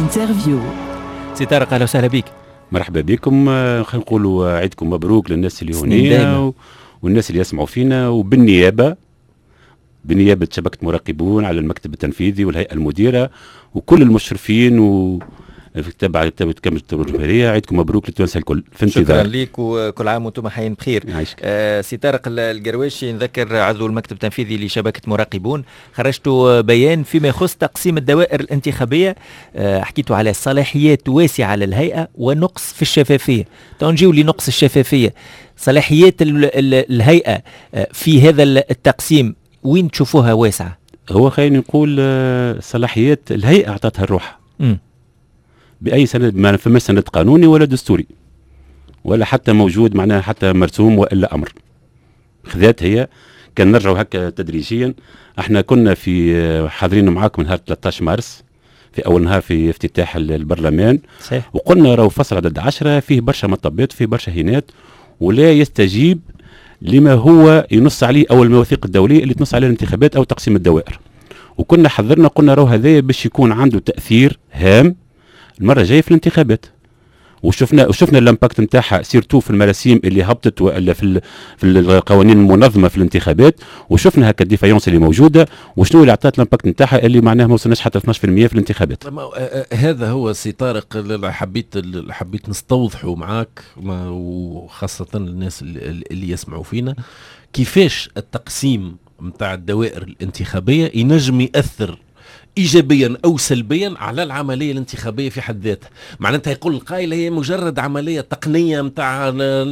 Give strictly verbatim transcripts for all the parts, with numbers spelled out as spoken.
انترفيو. سي طارق اهلا وسهلا بك. مرحبا بكم. خلينا نقولوا عيدكم مبروك للناس اللي هنا والناس اللي يسمعوا فينا، وبالنيابه بنيابه شبكه مراقبون على المكتب التنفيذي والهيئه المديره وكل المشرفين و تبع كامل الجمهوريه، عيدكم مبروك للتوانسه الكل في انتظار. شكرا لك وكل عام وانتم حيين بخير. آه سي طارق القرواشي، نذكر عضو المكتب التنفيذي لشبكه مراقبون، خرجتوا بيان فيما يخص تقسيم الدوائر الانتخابيه، آه حكيتوا على صلاحيات واسعه للهيئه ونقص في الشفافيه. تنجيو لنقص الشفافيه، صلاحيات ال ال الهيئه في هذا التقسيم وين تشوفوها واسعه؟ هو خلينا نقول صلاحيات الهيئه اعطتها الروح. امم باي سند، ما فما سند قانوني ولا دستوري ولا حتى موجود معناها حتى مرسوم والا امر. خذات هي. كان نرجعوا هكا تدريجيا. احنا كنا في حاضرين معاكم نهار ثلاثة عشر مارس في اول نهار في افتتاح البرلمان، صحيح. وقلنا راهو فصل عدد عشرة فيه برشا مطبات فيه برشا هينات ولا يستجيب لما هو ينص عليه او المواثيق الدوليه اللي تنص عليها الانتخابات او تقسيم الدوائر. وكنا حذرنا قلنا راهو هذايا باش يكون عنده تاثير هام المره الجايه في الانتخابات. وشفنا وشفنا الامباكت نتاعها سيرتو في المراسيم اللي هبطت والا في في القوانين المنظمه في الانتخابات، وشفنا هكا الديفايونس اللي موجوده وشنو اللي عطات الامباكت نتاعها اللي معناها ما وصلناش حتى اثناش بالمئة في الانتخابات. هذا هو سي طارق اللي حبيت اللي حبيت نستوضحه معاك، وخاصه الناس اللي يسمعوا فينا، كيفاش التقسيم نتاع الدوائر الانتخابيه ينجم ياثر ايجابيا او سلبيا على العمليه الانتخابيه في حد ذاتها. معناتها يقول القائل هي مجرد عمليه تقنيه نتاع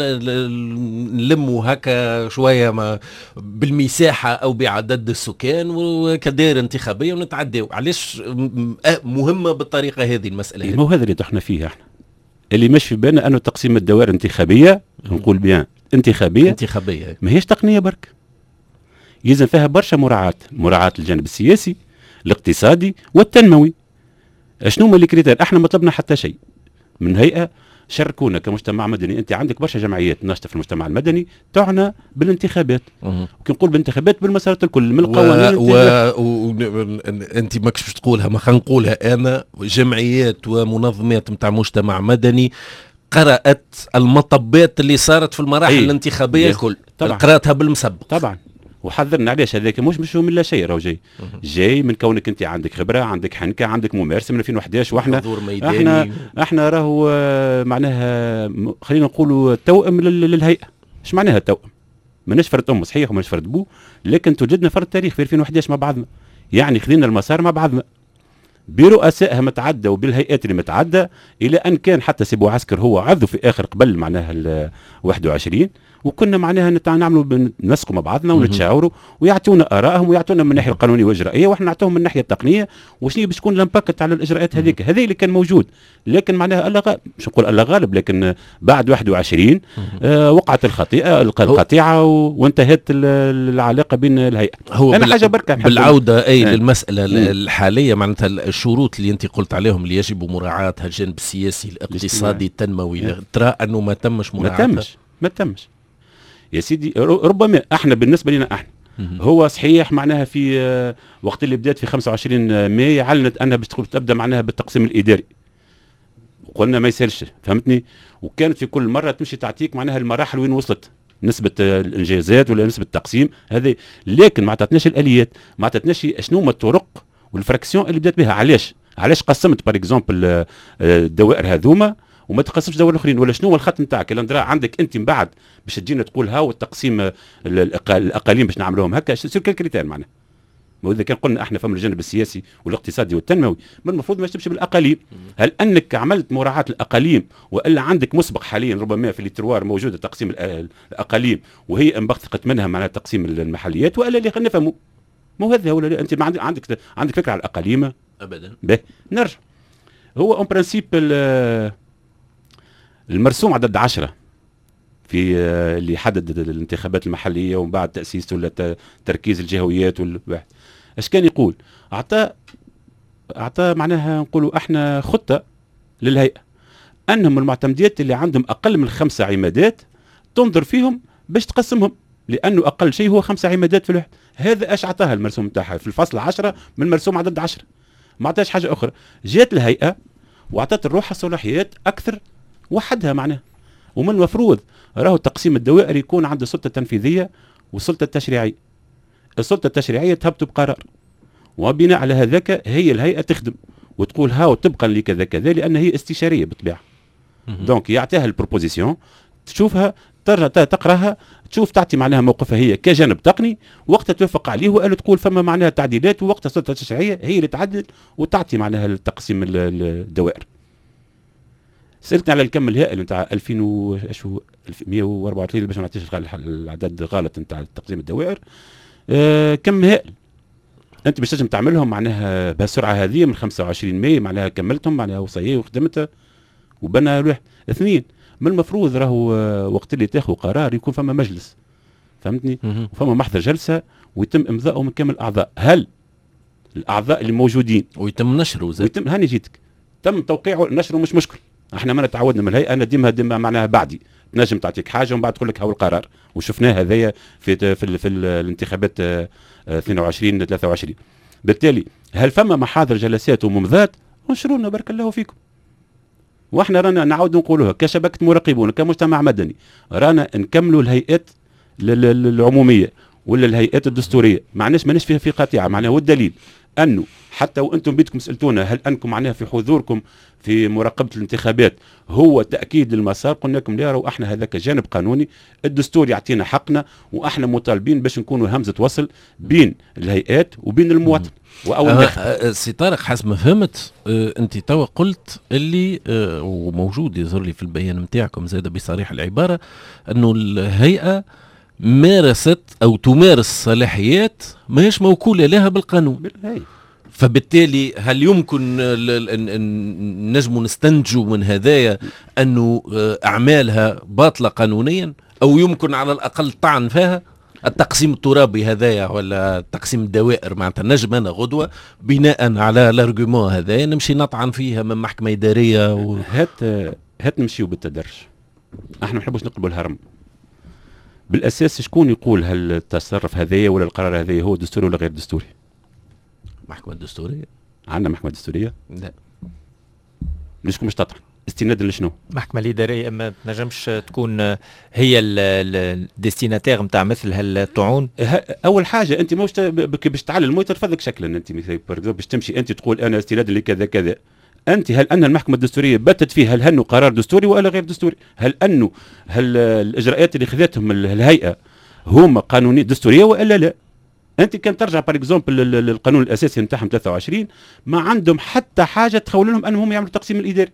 نلموا هكا شويه ما بالمساحه او بعدد السكان وكدائره انتخابيه ونتعداو. علاش مهمه بالطريقه هذه المساله هذه؟ مو هذا اللي طحنا فيه احنا، اللي مش في بالنا انه تقسيم الدوائر انتخابيه، نقول بيان انتخابيه انتخابيه ما هيش تقنيه برك، يلزم فيها برشا مراعاه، مراعاه الجانب السياسي الاقتصادي والتنموي. شنو هما اللي كريتير؟ احنا ما طلبنا حتى شيء من هيئه. شاركونا كمجتمع مدني، انت عندك برشا جمعيات ناشطه في المجتمع المدني تعنى بالانتخابات، كي نقول بالانتخابات بالمسارات الكل من القوانين و... و... و... انت ماكش باش تقولها، ما خلينا نقولها انا، جمعيات ومنظمات نتاع مجتمع مدني قرأت المطبات اللي صارت في المراحل أيه. الانتخابيه الكل قرأتها بالمسبق طبعا، وحذرنا علاش هذاك مش مش من لا شيء، راهو جاي جاي من كونك انت عندك خبره، عندك حنكه، عندك ممارسه من ألفين وإحدى عشر، واحنا احنا احنا راهو معناها خلينا نقولوا توأم للهيئه. ايش معناها توأم؟ ماناش فرد ام صحيح وماناش فرد بو، لكن توجدنا فرد تاريخ في ألفين وإحدى عشر مع بعضنا، يعني خذينا المسار مع بعضنا برؤسائها متعدة وبالهيئات اللي متعدة، الى ان كان حتى سي بوعسكر هو عضو في اخر قبل معناها ال واحد وعشرين، وكنا معناها نعملوا نسقوا مع بعضنا ونتشاوروا ويعطونا ارائهم ويعطونا من الناحيه القانونيه والاجرائيه، واحنا نعطوهم من الناحيه التقنيه وشنو باش تكون الامباكت على الاجراءات هذيك. هذا اللي كان موجود، لكن معناها الله غالب، مش نقول الله غالب، لكن بعد واحد وعشرين آه وقعت الخطيئه القطيعه وانتهت العلاقه بين الهيئه. هو انا حاجه بركه بالعوده اي آه. للمساله الحاليه، معناتها الشروط اللي انت قلت عليهم اللي يجب مراعاتها، الجانب السياسي الاقتصادي التنموي، ترى انه ما تمش مراعاتها؟ ما تمش ما تمش يا سيدي. ربما احنا بالنسبه لنا احنا هو صحيح معناها في وقت اللي بدات في خمسة وعشرين ماي علنت انها باش تبدا معناها بالتقسيم الاداري، وقلنا ما يسالش، فهمتني؟ وكانت في كل مره تمشي تعطيك معناها المراحل وين وصلت نسبه الانجازات ولا نسبه التقسيم هذه، لكن ما عطتناش الاليات، ما عطتناش شنو هما الطرق والفراكسيون اللي بدات بها. علاش علاش قسمت بار اكزومبل الدوائر هذوما وما تقسمش دوائر الاخرين؟ ولا شنو هو الخط نتاعك اللي عندك انت من بعد باش تجينا تقول ها والتقسيم الاقاليم باش نعملوهم هكا سير كل كريتير معناها؟ واذا كان قلنا احنا فما الجانب السياسي والاقتصادي والتنموي، ما المفروض ما تمشي بالاقاليم؟ هل انك عملت مراعاه الاقاليم والا عندك مسبق حاليا ربما في الاتروار موجوده تقسيم الاقاليم وهي انبثقت منها معناها تقسيم المحليات، والا اللي خلينا نفهموا مو هذا ولا لا؟ انت ما عندك عندك عندك فكره على الاقاليم ابدا؟ به نرجع. هو اون برانسيب المرسوم عدد عشرة في اللي يحدد الانتخابات المحليه ومن بعد تاسيس ولا تركيز الجهويات والواحد اش كان يقول؟ اعطى اعطى معناها نقولوا احنا خطه للهيئه انهم المعتمديات اللي عندهم اقل من خمسه عمادات تنظر فيهم باش تقسمهم، لانه اقل شيء هو خمسه عمادات في الواحد. هذا اش عطاها المرسوم نتاعها في الفصل عشرة من مرسوم عدد عشرة، ما عطاش حاجه اخرى. جات الهيئه واعطت الروحها صلاحيات اكثر وحدها معناها. ومن المفروض راهو تقسيم الدوائر يكون عند السلطه التنفيذيه والسلطه التشريعيه. السلطه التشريعيه تهبط بقرار، وبناء على هذاك هي الهيئه تخدم وتقول هاو طبقا لكذا كذا، لان هي استشاريه بالطبيعه. دونك يعطيها البروبوزيسيون، تشوفها ترجع تقراها، تشوف تعطي معناها موقفها هي كجانب تقني، وقتها توافق عليه وقال تقول فما معناها تعديلات، ووقتها السلطه التشريعيه هي اللي تعدل وتعطي معناها التقسيم الدوائر. سالتني على الكم الهائل نتاع ألفين ومئة وأربعة وثلاثين باش ما نعطيش العدد غلط نتاع تقسيم الدوائر. آه كم هائل انت باش تنجم تعملهم معناها بهالسرعه هذه من خمسة وعشرين ماي، معناها كملتهم معناها وصيه وخدمتها وبنى لوح. اثنين، من المفروض راهو وقت اللي تاخذ قرار يكون فما مجلس، فهمتني؟ وفما محضر جلسه ويتم امضاؤه من كامل الاعضاء. هل الاعضاء اللي موجودين ويتم نشره زي ويتم هاني جيتك تم توقيعه نشره مش مشكل. احنا ما نتعودنا من الهيئه، انا ديما ديما معناها بعدي تنجم تعطيك حاجه ومن بعد تقول لك هاو القرار، وشفناه هذايا في في, في, في الانتخابات اثنين وعشرين ثلاثة وعشرين. بالتالي هل فما محاضر جلسات وممضات؟ انشرونا بارك الله فيكم. واحنا رانا نعاود نقولوها كشبكه مراقبون كمجتمع مدني، رانا نكملوا الهيئات العموميه ولا الهيئات الدستوريه، معناش ماناش فيها في قطيعه معناها. والدليل انه حتى وانتم بيدكم سالتونا هل انكم معناها في حضوركم في مراقبه الانتخابات هو تاكيد للمسار، قلنا لكم لا، راهو احنا هذاك جانب قانوني، الدستور يعطينا حقنا، واحنا مطالبين باش نكونوا همزه وصل بين الهيئات وبين المواطن. واول سي طارق حسب ما فهمت اه انت توا قلت اللي اه وموجود يظهر لي في البيان نتاعكم زاد بصريح العباره انه الهيئه مارست او تمارس صلاحيات ماهيش موكوله لها بالقانون. فبالتالي هل يمكن نجم نستنتجوا من هذايا انه اعمالها باطله قانونيا، او يمكن على الاقل طعن فيها؟ التقسيم الترابي هذايا ولا تقسيم الدوائر معناتها نجم انا غدوه بناء على الارجيومون هذايا نمشي نطعن فيها من محكمه اداريه و... هات هات نمشيو بالتدرج. احنا ما نحبوش نقلبوا الهرم. بالاساس شكون يقول هل التصرف هذايا ولا القرار هذايا هو دستوري ولا غير دستوري؟ محكمة دستورية. عندنا محكمة دستورية؟ لا. ليشكم مش تطعن؟ استنادا لشنو؟ المحكمة الإدارية ما تنجمش تكون هي الديستيناتير نتاع مثل هالطعون؟ أول حاجة أنت موش باش تعلل موي ترفض لك شكلا، أنت باش تمشي أنت تقول أنا استنادا لكذا كذا. أنت هل أن المحكمة الدستورية بتت فيه هل هنو قرار دستوري ولا غير دستوري؟ هل أنه هل الإجراءات اللي خذتهم الهيئة هما قانونية دستورية ولا لا؟ انت كان ترجع بار اكزومبل للقانون الاساسي نتاعهم ثلاثة وعشرين ما عندهم حتى حاجه تخول لهم انهم يعملوا التقسيم الاداري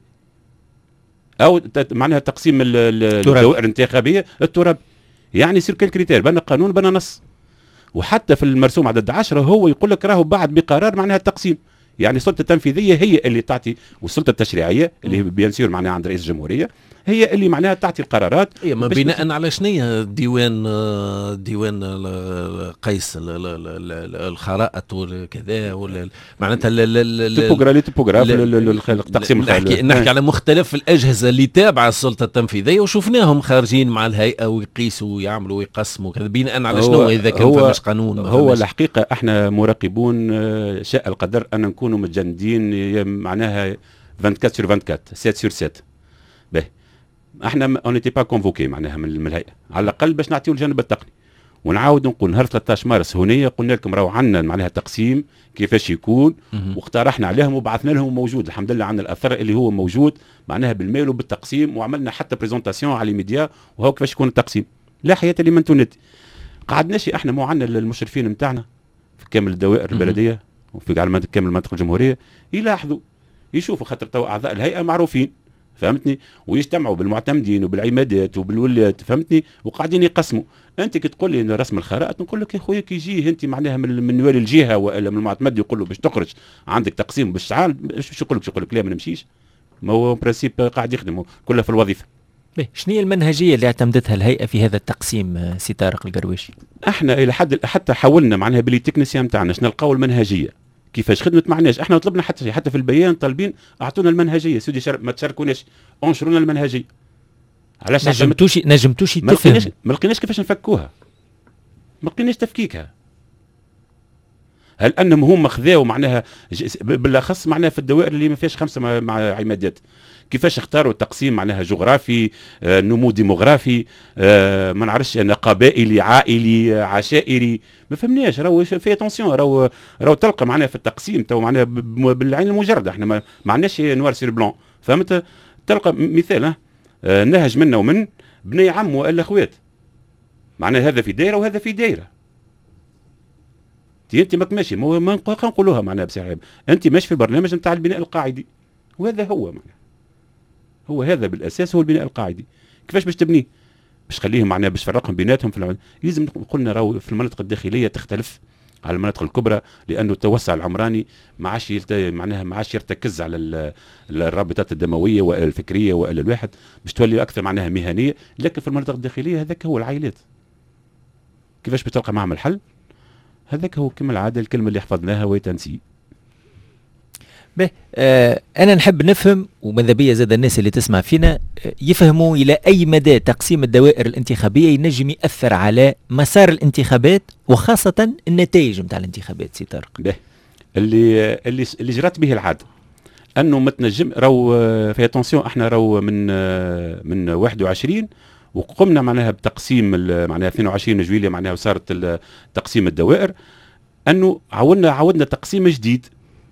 او معناها تقسيم الدوائر الانتخابيه التراب. يعني سير كل كريتير بنا قانون بنا نص، وحتى في المرسوم عدد عشرة هو يقول لك راهو بعد بقرار معناها التقسيم. يعني السلطه التنفيذيه هي اللي تعطي، والسلطه التشريعيه اللي بينسير معناها عند رئيس الجمهوريه هي اللي معناها تعطي القرارات. هي ما بناء على شنية ديوان ديوان قيس الخرائط وكذا ولا معناتها التوبوغرافي توبوغراف التقسيم. نحكي نحكي على مختلف الاجهزه اللي تابعه السلطه التنفيذيه وشفناهم خارجين مع الهيئه ويقيسوا ويعملوا ويقسموا كذا بناء على شنو اذا كان فماش قانون. هو الحقيقه احنا مراقبون شاء القدر ان نكونوا متجندين معناها أربعة وعشرين سور أربعة وعشرين سبعة سور سبعة. باهي احنا اون نيتي با كونفوكي معناها من الهيئه على الاقل باش نعطيو الجانب التقني. ونعاود نقول نهار ثلاثة عشر مارس هنيه قلنا لكم راهو عندنا معناها تقسيم كيفاش يكون واقترحنا عليهم وبعثنا لهم موجود. الحمد لله عندنا الاثر اللي هو موجود معناها بالميل وبالتقسيم، وعملنا حتى بريزونطاسيون على الميديا وهو كيفاش يكون التقسيم. لا حياه لمن تندي. قعدناش احنا مو عندنا المشرفين نتاعنا في كامل الدوائر البلديه وفي على كامل المنطقه الجمهوريه يلاحظوا يشوفوا خاطر تو اعضاء الهيئه معروفين فهمتني، ويجتمعوا بالمعتمدين وبالعمادات وبالولايات فهمتني، وقاعدين يقسموا. انت كي تقول لي رسم الخرائط نقول لك يا خويا كي يجيه انت معناها من, من والي الجهه ولا من المعتمد يقول له باش تخرج عندك تقسيم باش تعال باش يقول لك يقول لك لا ما نمشيش. ما هو برانسيب قاعد يخدم كله في الوظيفه. شنو هي المنهجيه اللي اعتمدتها الهيئه في هذا التقسيم سي طارق القرويشي؟ احنا الى حد حتى حاولنا معناها باللي تكنيسيان نتاعنا شنو نلقاو المنهجيه كيفاش خدمت معناش. احنا طلبنا حتى شيء حتى في البيان طالبين اعطونا المنهجيه سيدي شر... ما تشاركوناش انشرونا المنهجيه. علاش نجمتوش نجمتوش تفهم؟ ما لقيناش كيفاش نفكوها، ما لقيناش تفكيكها. هل انهم هم خذاوا معناها بالاخص معناها في الدوائر اللي ما فيهاش خمسه مع, مع عمادات، كيفاش اختاروا التقسيم معناها جغرافي، آه، نمو ديموغرافي، آه، ما نعرفش انا قبائلي عائلي عشائري، ما فهمناش. راهو في اتونسيون، راهو راهو تلقى معناها في التقسيم تو معناها بالعين المجرده، احنا ما, ما عندناش نوار سير بلون، فهمت؟ تلقى مثال آه، نهج منا ومن بني عم والا اخوات، معناها هذا في دايره وهذا في دايره. انت ماك ماشي، ما نقولوها معناها بصراحه، انت ماشي في البرنامج نتاع البناء القاعدي، وهذا هو معناها، هو هذا بالاساس هو البناء القاعدي. كيفاش باش تبنيه؟ باش تخليهم معناها باش تفرقهم بيناتهم في العمل. لازم قلنا راهو في المناطق الداخليه تختلف على المناطق الكبرى، لانه التوسع العمراني ما عادش معناها ما عادش يرتكز على الرابطات الدمويه والفكريه والا الواحد، باش تولي اكثر معناها مهنيه. لكن في المناطق الداخليه هذاك هو العائلات. كيفاش بتلقى معهم الحل؟ هذاك هو كما العاده الكلمه اللي حفظناها ويتنسي. به آه أنا نحب نفهم، وماذا بيا زاد الناس اللي تسمع فينا آه يفهموا إلى أي مدى تقسيم الدوائر الانتخابية ينجم يأثر على مسار الانتخابات وخاصة النتائج نتاع الانتخابات. سي طارق، به اللي اللي اللي جرت به العادة أنه ما تنجم راهو في اتونسيون، احنا راهو من من واحد وعشرين وقمنا معناها بتقسيم معناها اثنين وعشرين جويلية معناها وصارت تقسيم الدوائر، أنه عاودنا عاودنا تقسيم جديد،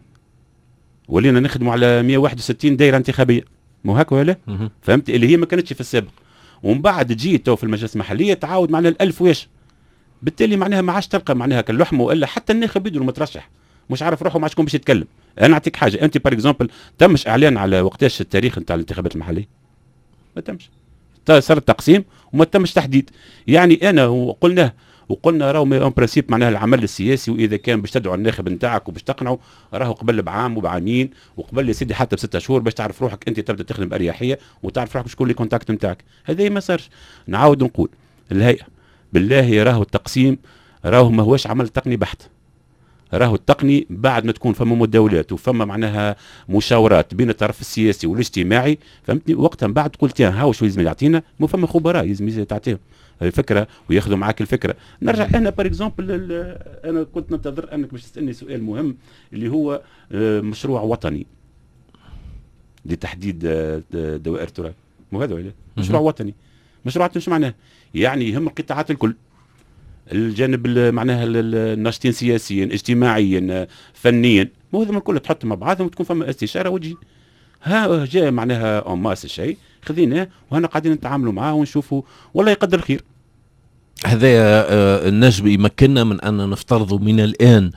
ولينا نخدموا على مئة وواحد وستين دائره انتخابيه، مو هكا ولا؟ فهمت؟ اللي هي ما كانتش في السابق، ومن بعد تجي تو في المجالس المحليه تعاود معنا الألف واش، بالتالي معناها ما عادش تلقى معناها كاللحمه، والا حتى الناخب يدو المترشح مش عارف روحه، ما عادش يكون باش يتكلم. انا نعطيك حاجه، انت بار اكزومبل تمش اعلان على وقتاش التاريخ نتاع الانتخابات المحليه؟ ما تمش، صار التقسيم وما تمش تحديد. يعني انا وقلناه وقلنا راهو اون برانسيب معناها العمل السياسي، واذا كان باش تدعو الناخب نتاعك وباش تقنعه راهو قبل بعام وبعامين وقبل يا سيدي حتى بستة شهور باش تعرف روحك انت تبدا تخدم باريحيه وتعرف روحك شكون اللي كونتاكت نتاعك. هذا ما صارش. نعاود نقول الهيئه بالله راهو التقسيم راهو ما هوش عمل تقني بحت، راهو التقني بعد ما تكون فما مداولات وفما معناها مشاورات بين الطرف السياسي والاجتماعي، فهمتني؟ وقتها من بعد قلت يا هاو شو لازم يعطينا، مو فما خبراء لازم تعطيهم الفكره وياخذوا معاك الفكره. نرجع انا بار اكزومبل، انا كنت ننتظر انك باش تسالني سؤال مهم اللي هو مشروع وطني لتحديد دوائر التراب، مو هذا ولا مشروع وطني؟ مشروع شو معناه؟ يعني يهم القطاعات الكل، الجانب معناها الناشطين سياسيا اجتماعيا فنيا، مو هذا الكل تحطهم مع بعضهم وتكون فما استشاره وتجي ها جاء معناها اون ماس الشيء خذيناه وهنا قاعدين نتعاملوا معاه ونشوفوا والله يقدر الخير. هذا النجم يمكننا من ان نفترض من الان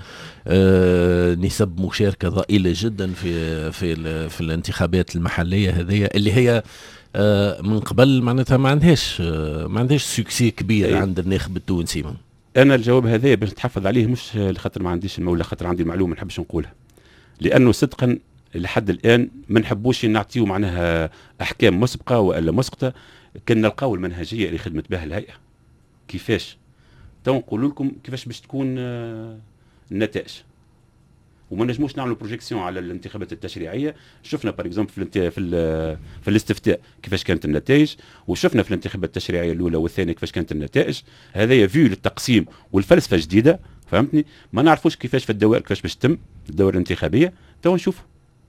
نسب مشاركه ضئيله جدا في في في الانتخابات المحليه هذه اللي هي من قبل معناتها ما عندهاش ما عندهاش سوكسي كبير أي. عند الناخب التونسي. انا الجواب هذا باش نتحفظ عليه، مش لخاطر ما عنديش ولا خاطر عندي المعلومه ما نحبش نقولها، لانه صدقا لحد الان ما نحبوش نعطيو معناها احكام مسبقه والا مسقطه. كنا نلقاو المنهجيه اللي خدمت بها الهيئه كيفاش تو نقول لكم كيفاش باش تكون النتائج، وما نجموش نعملوا بروجيكسيون على الانتخابات التشريعيه. شفنا بار اكزومبل في في, في الاستفتاء كيفاش كانت النتائج، وشفنا في الانتخابات التشريعيه الاولى والثانيه كيفاش كانت النتائج. هذايا فيو للتقسيم والفلسفه جديده، فهمتني؟ ما نعرفوش كيفاش في الدوائر كيفاش باش تتم الدوائر الانتخابيه، تو نشوفوا.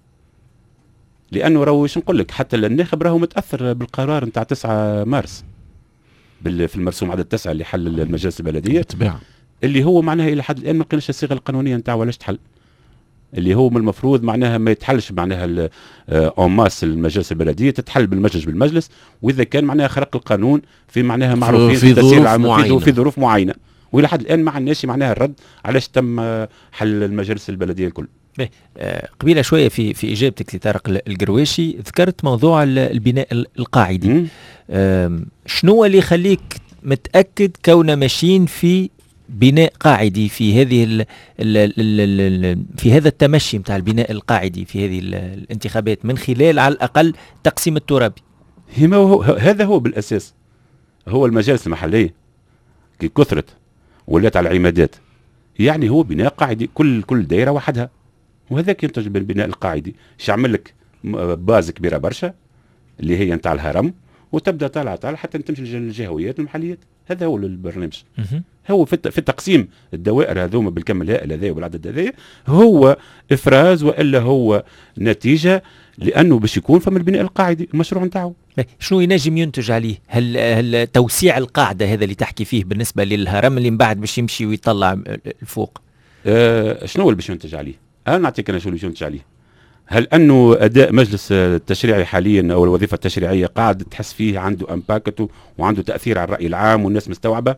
لانه راهو واش نقول لك حتى الناخب راهو متاثر بالقرار نتاع تسعة مارس في المرسوم عدد تسعة اللي حل المجالس البلديه بالطبيعه، اللي هو معناها الى حد الان ما لقيناش الصيغه القانونيه نتاعو ولاش تحل، اللي هو من المفروض معناها ما يتحلش معناها اون ماس المجالس البلديه، تتحل بالمجلس بالمجلس، واذا كان معناها خرق القانون في معناها معروفين في ظروف معينه في ظروف معينه، والى حد الان ما عندناش معناها الرد علاش تم حل المجالس البلديه الكل. آه قبيله شويه في في اجابتك لطارق القرواشي ذكرت موضوع البناء القاعدي. آه شنو اللي يخليك متاكد كوننا ماشيين في بناء قاعدي في هذه ال ال ال ال في هذا التمشي نتاع البناء القاعدي في هذه الانتخابات من خلال على الاقل تقسيم الترابي؟ هو هذا هو بالاساس هو المجالس المحليه كي كثرت ولات على العمادات، يعني هو بناء قاعدي، كل كل دائره وحدها، وهذاك ينتج بالبناء القاعدي. ايش يعمل لك باز كبيره برشا اللي هي نتاع الهرم، وتبدا طالعه طالعه حتى تمشي للجهويات والمحليات. هذا هو البرنامج. هو في في تقسيم الدوائر هذوما بالكم الهائل هذا والعدد هذا هو افراز والا هو نتيجه، لانه باش يكون فما البناء القاعدي المشروع نتاعو. شنو ينجم ينتج عليه؟ هل هل توسيع القاعده هذا اللي تحكي فيه بالنسبه للهرم اللي من بعد باش يمشي ويطلع الفوق؟ آه شنو اللي باش ينتج عليه؟ انا نعطيك انا شنو اللي باش ينتج عليه. هل انه اداء مجلس التشريعي حاليا او الوظيفه التشريعيه قاعد تحس فيه عنده امباكت وعنده تاثير على الراي العام والناس مستوعبه؟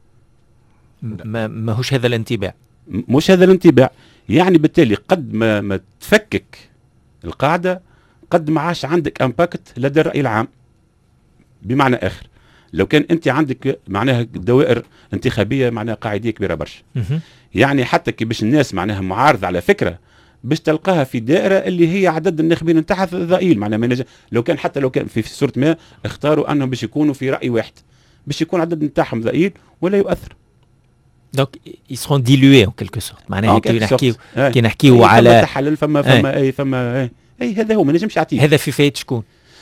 ما ماهوش هذا الانطباع. مش هذا الانطباع. يعني بالتالي قد ما ما تفكك القاعده قد ما عاش عندك امباكت لدى الراي العام. بمعنى اخر، لو كان انت عندك معناها دوائر انتخابيه معناها قاعديه كبيره برشا، يعني حتى كي باش الناس معناها معارضه على فكره باش تلقاها في دائره اللي هي عدد الناخبين نتاعها ضئيل، معناها ما لو كان حتى لو كان في صوره ما اختاروا انهم باش يكونوا في راي واحد باش يكون عدد نتاعهم ضئيل ولا يؤثر. دونك يسرون ديلوي ان كيلكو سورت. معناها كي نحكيو كي نحكيو أي على فما تحلل فما فما اي فما اي, أي هذا هو ما نجمش يعطيه. هذا في فايده شكون؟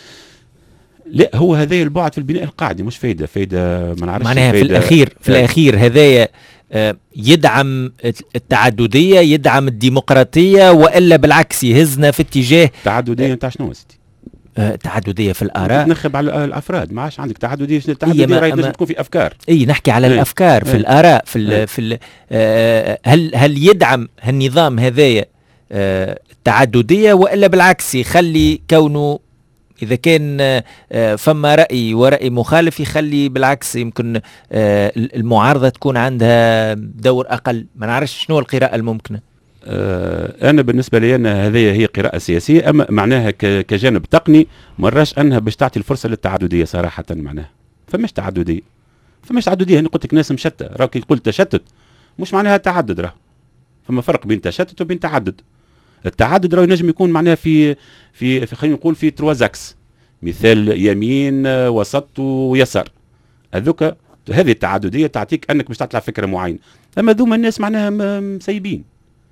لا هو هذا البعد في البناء القاعدي مش فايده فايده ما نعرفش. معناها في الاخير في آه. الاخير هذايا يدعم التعدديه يدعم الديمقراطيه والا بالعكس يهزنا في اتجاه تعدديه نتاع شنو يا سيدي؟ آه تعدديه في الاراء. تنخب على الافراد ما عادش عندك تعدديه. التعدديه راهي لازم تكون في افكار. اي نحكي على ايه. الافكار في ايه. الاراء في ال في ال آه هل هل يدعم هالنظام هذايا آه التعدديه والا بالعكس يخلي كونه إذا كان فما رأي ورأي مخالف يخلي بالعكس يمكن المعارضة تكون عندها دور أقل؟ ما نعرفش شنو القراءة الممكنة. أنا بالنسبة لي أنا هذه هي قراءة سياسية، أما معناها كجانب تقني مراش أنها باش تعطي الفرصة للتعددية صراحة. معناها فماش تعددية فماش تعددية. أنا قلت لك ناس مشتة، راك يقول تشتت مش معناها تعدد. راه فما فرق بين تشتت وبين تعدد. التعدد راه ينجم يكون معناها في في, في خلينا نقول في تروازاكس، مثال يمين وسط ويسار. هذوك هذه التعدديه تعطيك انك باش تطلع فكره معينه. اما ذوما الناس معناها مسيبين.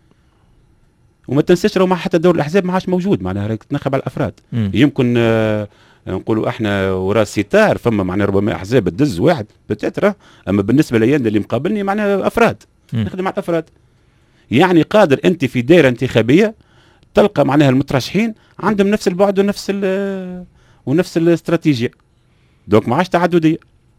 وما تنساش راه حتى دور الاحزاب ما عادش موجود، معناها راك تنخب على الافراد. م. يمكن آه نقولوا احنا وراء ستار فما معناها ربما احزاب تدز واحد بتاتر، اما بالنسبه لي اللي مقابلني معناها افراد. م. نخدم على الافراد. يعني قادر انت في دائره انتخابيه تلقى معناها المترشحين عندهم نفس البعد ونفس ونفس الاستراتيجيه. دوك ما عادش تعدديه.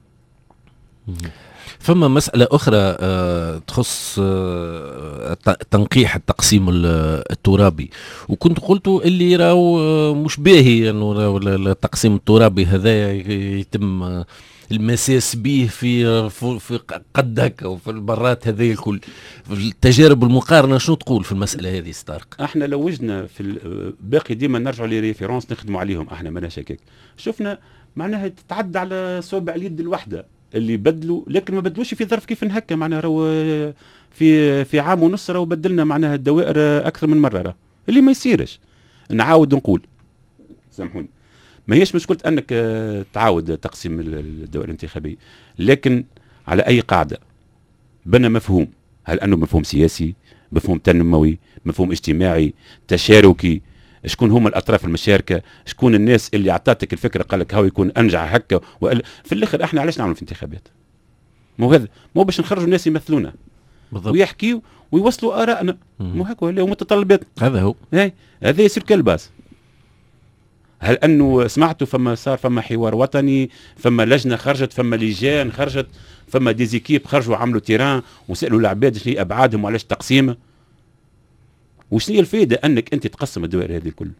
فما مسألة أخرى أه تخص أه تنقيح التقسيم الترابي، وكنت قلت اللي راهو مش باهي أنه التقسيم الترابي هذا يتم المساس به في في قد هكا وفي البرات هذه الكل. التجارب المقارنه شنو تقول في المساله هذه ستارك؟ احنا لو وجدنا في باقي ديما نرجعوا لي ريفيرونس نخدموا عليهم. احنا ماناش هكاك. شفنا معناها تتعدى على صوبع اليد الواحده اللي بدلوا، لكن ما بدلوش في ظرف كيف هكا. معناها راهو في في عام ونص راهو بدلنا معناها الدوائر اكثر من مره. راه اللي ما يصيرش. نعاود نقول سامحوني، ما هيش مشكلة أنك تعاود تقسيم الدوائر الانتخابية، لكن على أي قاعدة بنى مفهوم. هل أنه مفهوم سياسي، مفهوم تنموي، مفهوم اجتماعي، تشاركي؟ شكون هما الأطراف المشاركة؟ شكون الناس اللي أعطتك الفكرة قال لك هاو يكون أنجع هكا؟ في الآخر إحنا علاش نعمل في انتخابات؟ مو هذا مو باش نخرجوا الناس يمثلونا ويحكيوا ويوصلوا آرائنا. مو هكا ولا متطلبات. هذا هو. هاي هذا يصير كالباس. هل انه سمعتوا فما صار فما حوار وطني، فما لجنه خرجت، فما لجان خرجت، فما ديزيكيب خرجوا عملوا تيران وسالوا العباد شنو هي ابعادهم وعلاش تقسيمه؟ وشنو هي الفائده انك انت تقسم الدوائر هذه الكل؟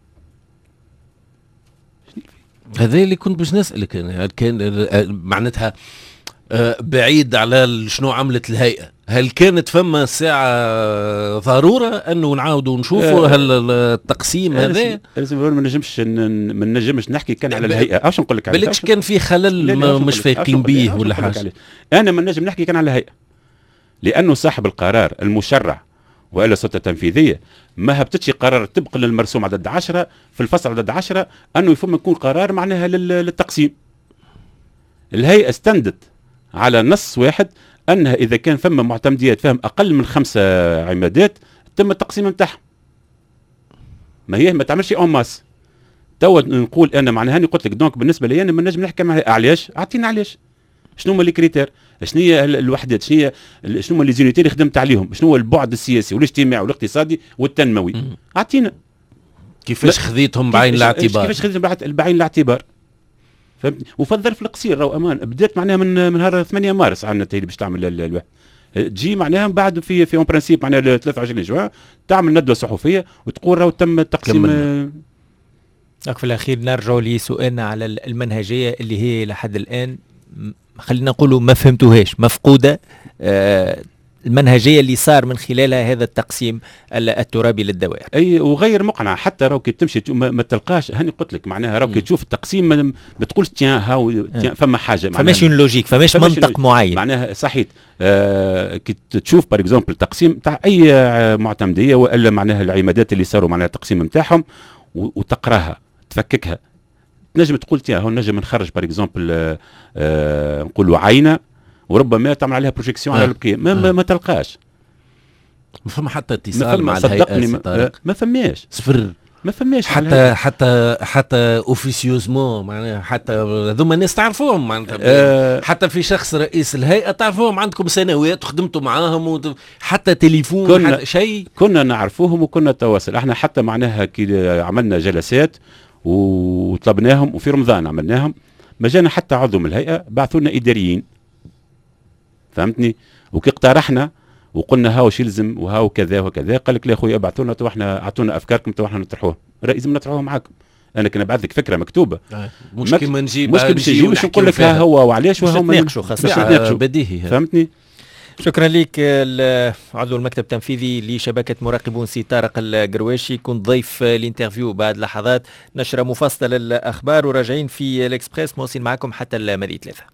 هذا اللي كنت باش نسالك انا. كان معناتها بعيد على شنو عملت الهيئه، هل كانت فما ساعة ضرورة أنه نعاودوا نشوفوا هل التقسيم هذا؟ ما نجمش ما نجمش نحكي كان على الهيئة. اش نقول لك عليه؟ بلكش كان في خلل مش فايقين به ولا حاجة. أنا ما نجم نحكي كان على الهيئة، لأنه صاحب القرار المشرع وإلا السلطة التنفيذية ما هبطتش قرار طبقا للمرسوم عدد عشرة في الفصل عدد عشرة أنه يفهم يكون قرار معناها للتقسيم. الهيئة استندت على نص واحد أنها إذا كان فما معتمديات فهم أقل من خمسة عمادات تم التقسيم نتاعها. ما هي ما تعملش أون ماس، توا نقول انا معناها هاني قلت لك دونك بالنسبه لي انا ما نجم نحكي معها علاش اعطينا علاش شنو هما لي كريتير شنو هي الوحدات شنو هي شنو هما لي زونيتي اللي خدمت عليهم شنو هو البعد السياسي والاجتماعي والاقتصادي والتنموي اعطينا كيفاش خذيتهم بعين الاعتبار كيفاش خذيتهم بعين الاعتبار فهمتني وفي الظرف القصير راهو امان بدات معناها من من نهار ثمانية مارس عندنا تالي باش تعمل الواحد تجي معناها بعد في في اون برانسيب معناها ثلاثة وعشرين جوان تعمل ندوه صحفيه وتقول راهو تم التقسيم آه في الاخير نرجعوا لسؤالنا على المنهجيه اللي هي لحد الان خلينا نقولوا ما فهمتوهاش مفقوده آه المنهجيه اللي صار من خلالها هذا التقسيم الترابي للدوائر اي وغير مقنع حتى راهو كي تمشي ما, ما تلقاش هاني قلت لك معناها راهو كي تشوف التقسيم ما, ما تقولش تيان هاو تيان فما حاجه فماش اون لوجيك فماش منطق معين معناها صحيت آه كي تشوف باغ اكزومبل التقسيم تاع اي معتمديه والا معناها العمادات اللي صاروا معناها التقسيم نتاعهم وتقراها تفككها تنجم تقول تيان هو نجم نخرج باغ اكزومبل آه آه نقولوا عينه وربما تعمل عليها بروجيكسيون آه. على البقيه ما, ما, ما تلقاش ما فما حتى اتصال مع الهيئه ما, ما فماش صفر ما فماش حتى حتى حتى اوفيسيوزمون معناها حتى هذوما الناس تعرفوهم معناتها أه حتى في شخص رئيس الهيئه تعرفوهم عندكم سنوات وخدمتوا معاهم حتى تليفون حتى شيء كنا نعرفوهم وكنا تواصل احنا حتى معناها كي عملنا جلسات وطلبناهم وفي رمضان عملناهم ما جانا حتى عضو من الهيئه بعثوا لنا اداريين فهمتني وكي اقترحنا وقلنا هاو شي يلزم وهاو كذا وكذا قال لك لا خويا ابعثوا لنا تو احنا اعطونا افكاركم تو احنا نطرحوها رئيس نطرحوها معاكم انا كنا نبعث لك فكره مكتوبه آه. مش كيما نجيب مش باش نجي باش نقول لك ها هو وعلاش وهو نتناقشوا خاصه بديهي فهمتني شكرا لك عضو المكتب التنفيذي لشبكه مراقبون سي طارق القرواشي كنت ضيف الانترفيو بعد لحظات نشره مفصله الاخبار وراجعين في الاكسبريس مواصل معكم حتى الماضي ثلاثة